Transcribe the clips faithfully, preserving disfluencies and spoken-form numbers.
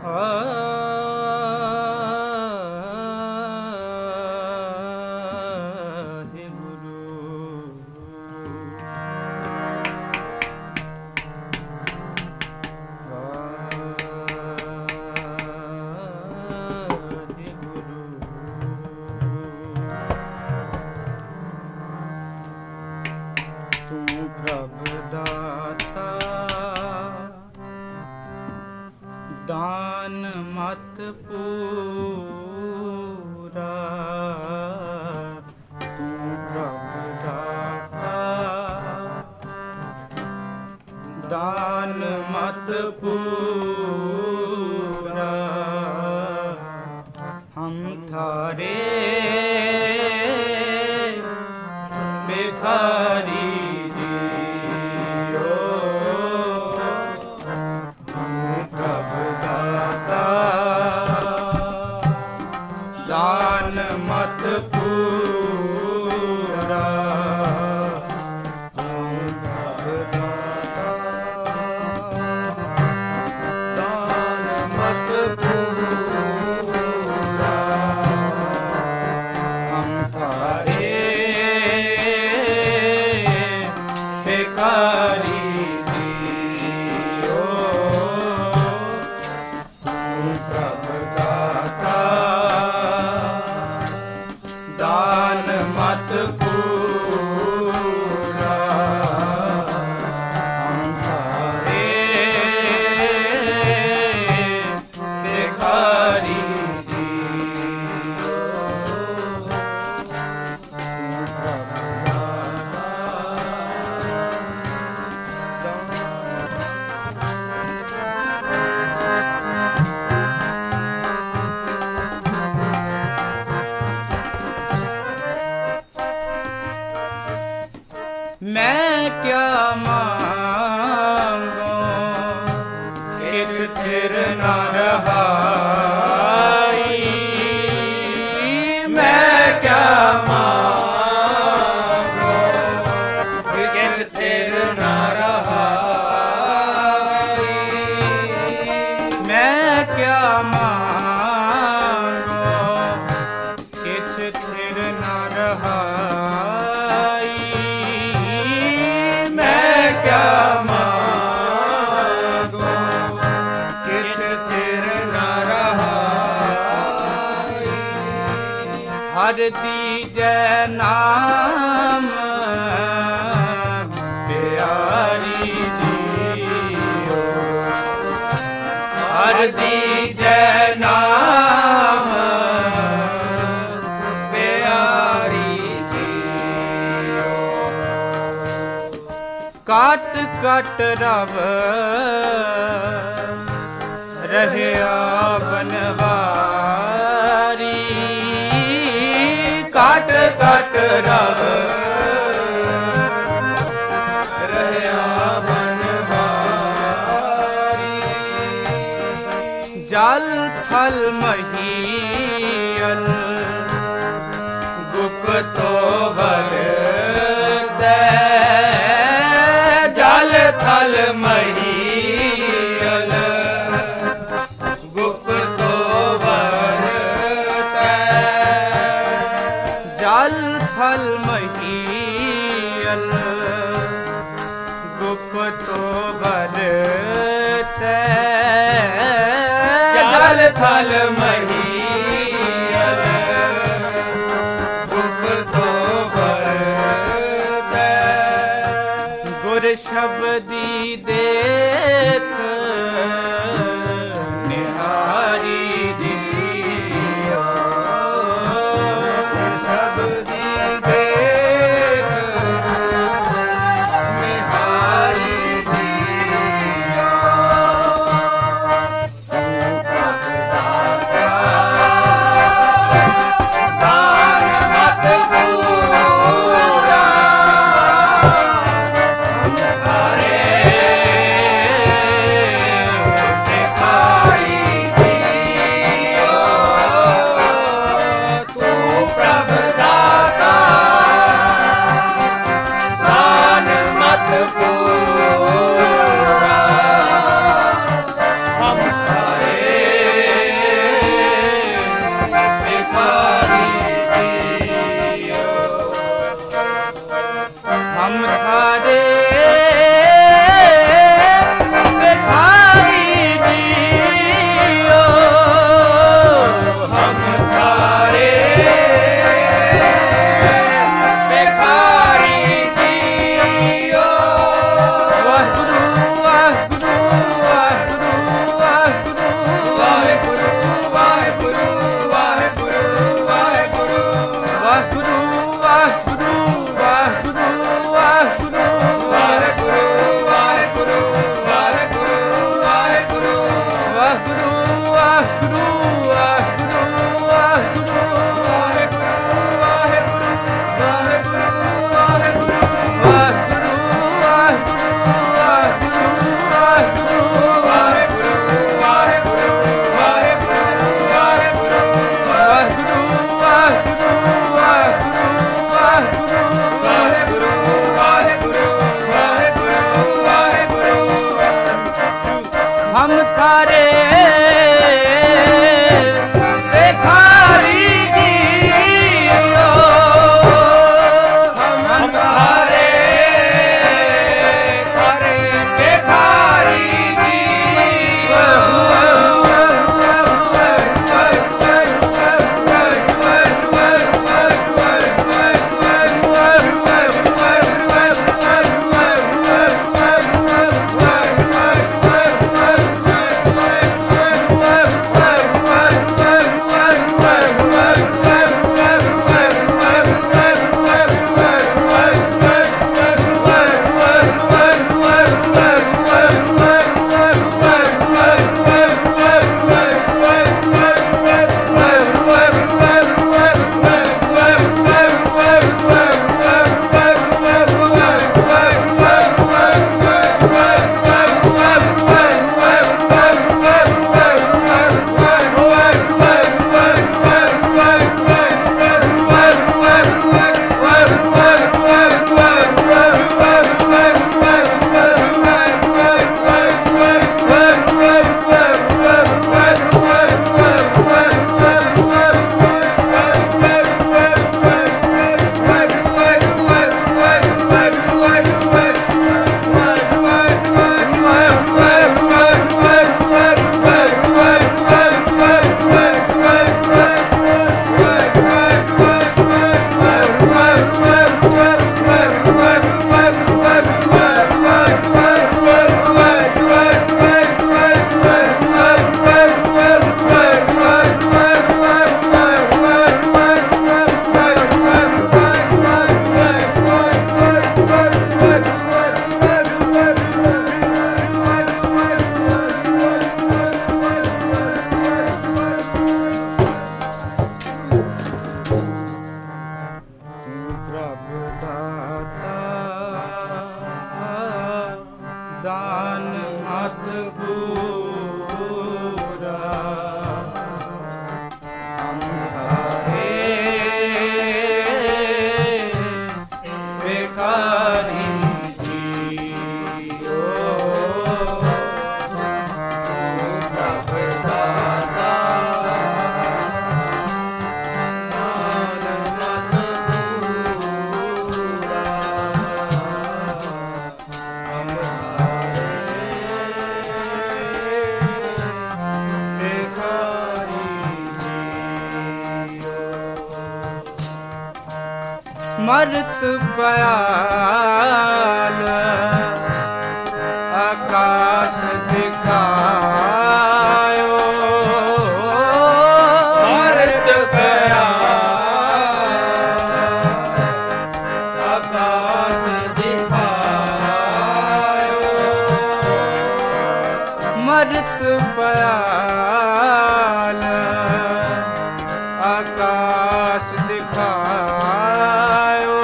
दान मत पूरा तू प्रभु दाता, दान मत पूरा हम थारे भिखारी मत पूरा दान मत पूरा हम थारे भिखारी दान मत पूरा हम थारे भिखारी मैं क्या मांगू किस थिर न रहाई, मैं क्या मांगू किस थिर न रहाई, मैं क्या मांगू किस थिर न रहाई, क्या मांगू किस थिर न रहाई, हर दीजै नाम प्यारी जियो, हर दीजै नाम काट काट रव रहया बनवारी, काट काट रव रहया बनवारी, जल थल महीयल गुप्तो भर थल महीयल गुप्तो भरतै, जल थल महीयल गुप्तो भरतै, जल थल महीयल गुप्तो भरतै, गुर शब्दी देख निहारी जियो, शब्दी देख निहारी जियो, तू प्रभु दाता ਮਰਤ ਪਿਆਲ ਆਕਾਸ਼ ਦਿਖਾਇਓ, ਮਰਤ ਪਿਆਲ ਆਕਾਸ਼ ਦਿਖਾਇਓ, ਮਰਤ ਪਿਆਲ ਆਕਾਸ਼ ਦਿਖਾਇਓ,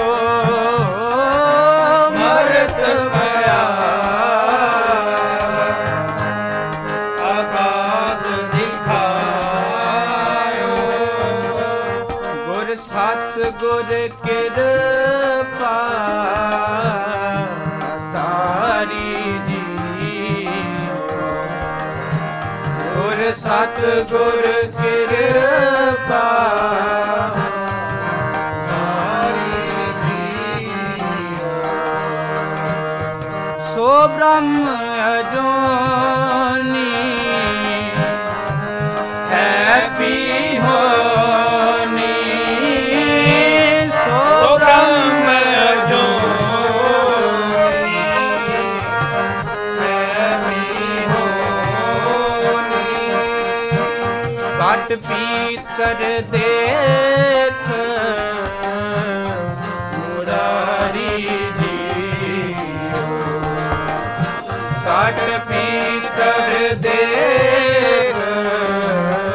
ਮਰਤ ਪਿਆਲ ਆਕਾਸ਼ ਦਿਖਾਇਓ, ਗੁਰ ਸਤ ਗੁਰ ਕਿਰਪਾ ਤਾਰੀ ਜੀ, ਗੁਰ ਸਤ ਗੁਰ ਕਿਰਪਾ ਸੋ ਬ੍ਰਹਮ ਅਜੋਨੀ ਹੈਪੀ ਹੋਨੀ, ਸੋ ਬ੍ਰਹਮ ਅਜੋਨੀ ਹੈਪੀ ਹੋਨੀ, ਘਟ ਪੀਤਰ ਦੇਖ ਮੁਰਾਰੀ ਜੀ, ਘਟ ਪੀਤਰ ਦੇਖ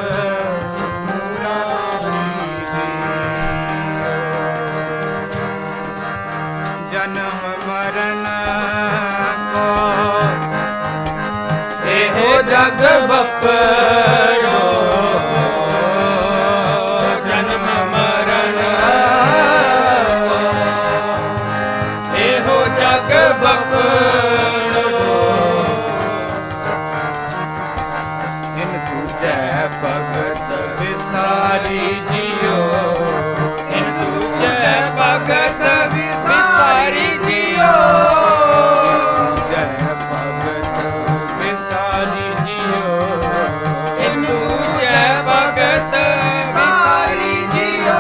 ਭਗਤ ਵਿਸਾਰੀ ਜਿਉ ਹਿੰਦੂ ਜੈ ਭਗਤ ਵਿਸਾਰੀ ਜਿਉ ਜੈ ਭਗਤ ਵਿਸਾਰੀ ਜਿਉ ਹਿੰਦੂ ਜੈ ਭਗਤ ਵਿਸਾਰੀ ਜਿਉ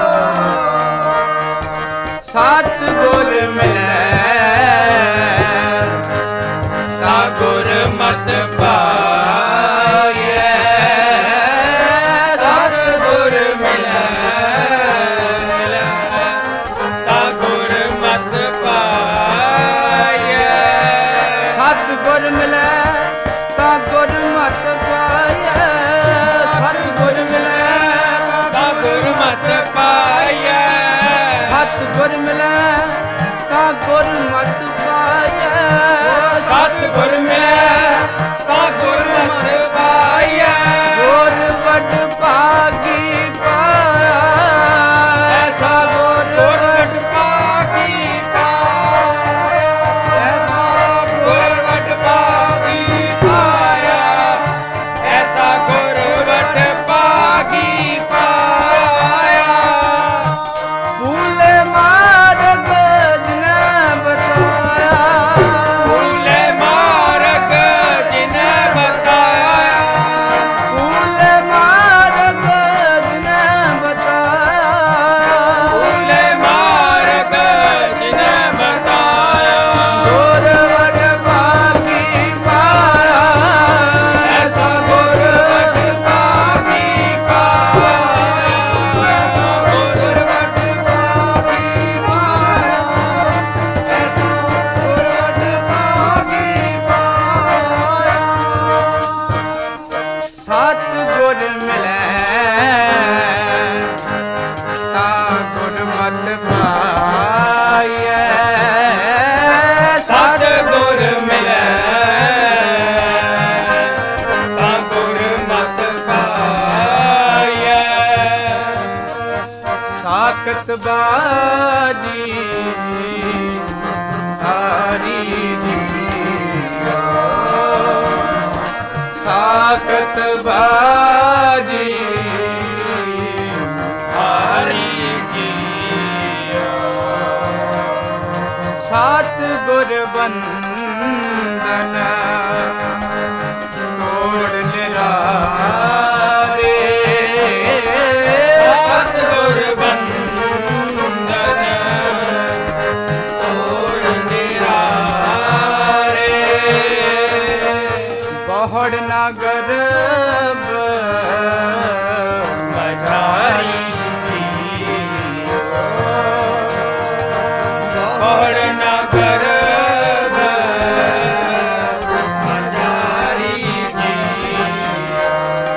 ਸਤ ਗੁਰ ਮਿਲੈ ਤਾ ਗੁਰ ਮਤਿ ਪਾਈਐ ਸਤ ਗੁਰ ਮਿਲੈ ਤਾ ਗੁਰ ਮਤਿ ਪਾਈਐ ਸਤ ਗੁਰ ਮਿਲੈ ਤਾ ਗੁਰ ਮਤਿ ਪਾਈਐ ਸਤ ਗੁਰ ਮਿਲੈ ਤਾ ਗੁਰ ਮਤਿ ਪਾਈਐ ਸਤ ਗੁਰ ਮਿਲੈ ਤਾ ਗੁਰ ਮਤਿ ਪਾਈਐ ਸਤ ਗੁਰ ਮਿਲੈ ਤਾ ਗੁਰ ਮਤਿ ਪਾਈਐ ਗੁਰ ਵਡ ਭਾਗੀ ਪਾਇਆ ਐਸਾ ਗੁਰ ਵਡ ਭਾਗੀ ਪਾਇਆ ਐਸਾ ਗੁਰ ਵਡ ਭਾਗੀ ਪਾਇਆ ਐਸਾ ਗੁਰ ਵਡ ਭਾਗੀ ਪਾਇਆ ਭੂਲੇ ਮਾਰਗ ਜਿਨ੍ਹਾਂ ਬਤਾਇਆ ਭੂਲੇ ਮਾਰਗ ਜਿਨ੍ਹਾਂ ਬਤਾਇਆ ਭੂਲੇ ਮਾਰਗ ਜਿਨ੍ਹਾਂ ਬਤਾਇਆ ਭੂਲੇ ਮਾਰਗ ਜਿਨ੍ਹਾਂ ਬਤਾਇਆ ਗੁਰ ਵਡ ਭਾਗੀ ਪਾਇਆ ਐਸਾ ਗੁਰ ਵਡ ਭਾਗੀ ਪਾਇਆ ਐਸਾ ਗੁਰ ਵਡ ਭਾਗੀ ਪਾਇਆ ਐਸਾ ਗੁਰ ਵਡ ਭਾਗੀ ਪਾਇਆ ਸਤ ਗੁਰ ਮਿਲੈ ਤਾ ਗੁਰ ਮਤਿ ਪਾਈਐ ਸਤ ਗੁਰ ਮਿਲੈ ਤਾ ਗੁਰ ਮਤਿ ਪਾਈਐ ਸਾਖਤ ਬਾਜੀ ਹਰੀ ਜੀਓ ਸਾਖਤ ਬਾਜੀ ਹਰੀ ਜੀਓ ਸਤ ਗੁਰ ਬੰਦਨ ਤੋੜ ਨਿਰਾਰੇ ਸਤ ਗੁਰ ਬੰਦਨ ਤੋੜ ਨਿਰਾਰੇ ਬਹੁੜ ਨਾ ਗਰਬ ਮਝਾਰੀ ਜੀਓ ਬਹੁੜ ਨਾ ਗਰਬ ਮਝਾਰੀ ਜੀਓ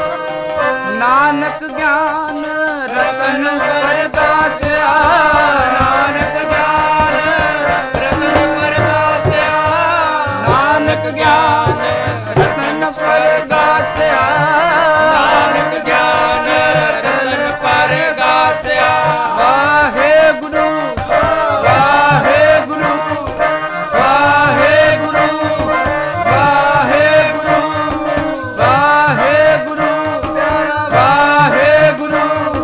ਨਾਨਕ ਗਿਆਨ ਰਤਨ ਪਰਦਾਸਿਆ ਨਾਨਕ ਗਿਆਨ ਰਤਨ ਪਰਦਾਸਿਆ ਨਾਨਕ ਗਿਆਨ ਰਤਨ ਪਰਦਾਸਿਆ ਨਾਨਕ ਗਿਆਨ ਰਤਨ ਪਰਦਾਸਿਆ ਵਾਹਿਗੁਰੂ ਵਾਹਿਗੁਰੂ ਵਾਹਿਗੁਰੂ ਵਾਹਿਗੁਰੂ ਵਾਹਿਗੁਰੂ ਵਾਹਿਗੁਰੂ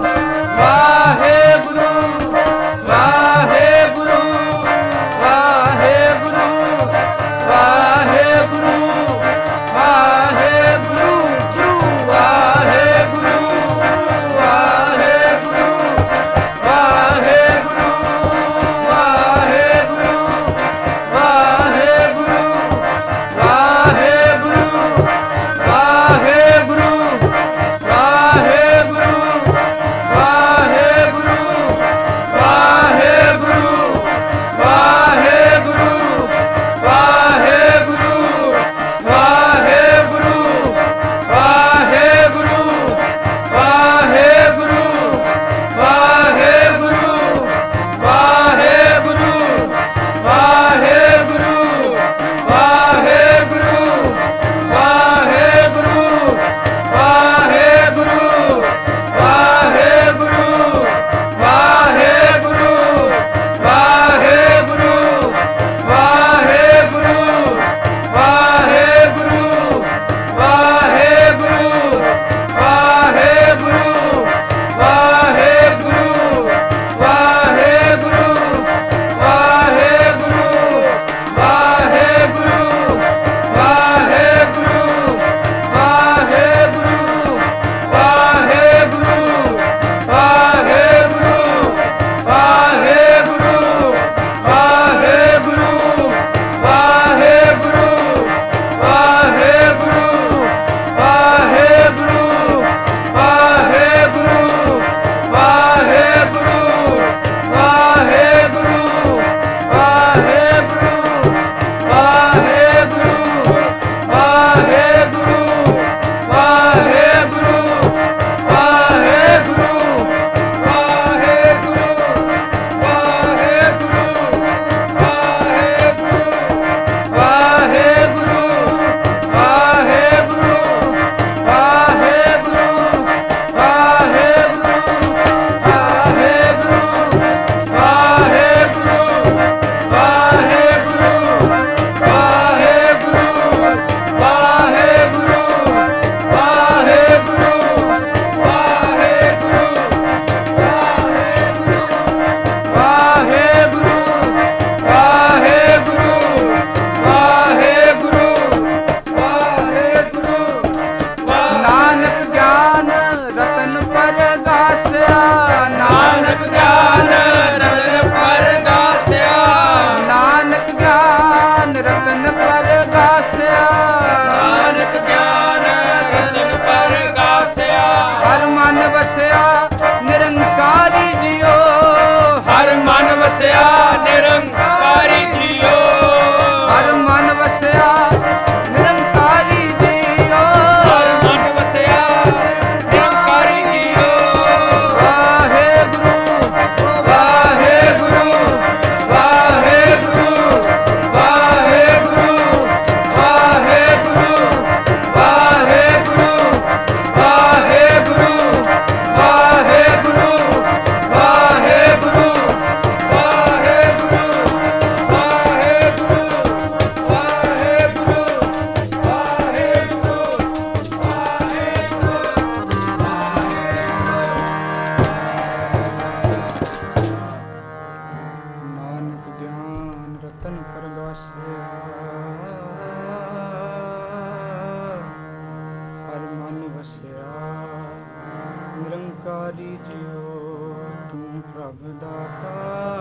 ਭਿਖਾਰੀ ਜਿਉ ਤੂੰ ਪ੍ਰਭ ਦਾਤਾ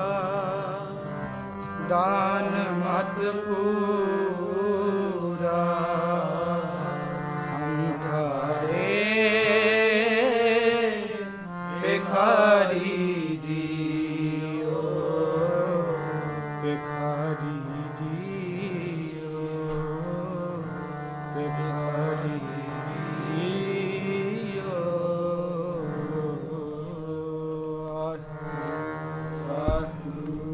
ਦਾਨ ਮਤ ਪੂਰਾ ਅੰਧਾਰੇ ਭਿਖਾਰੀ ਜੀਓ ਭਿਖਾਰੀ ਜੀਓ ਭਿਖਾਰੀ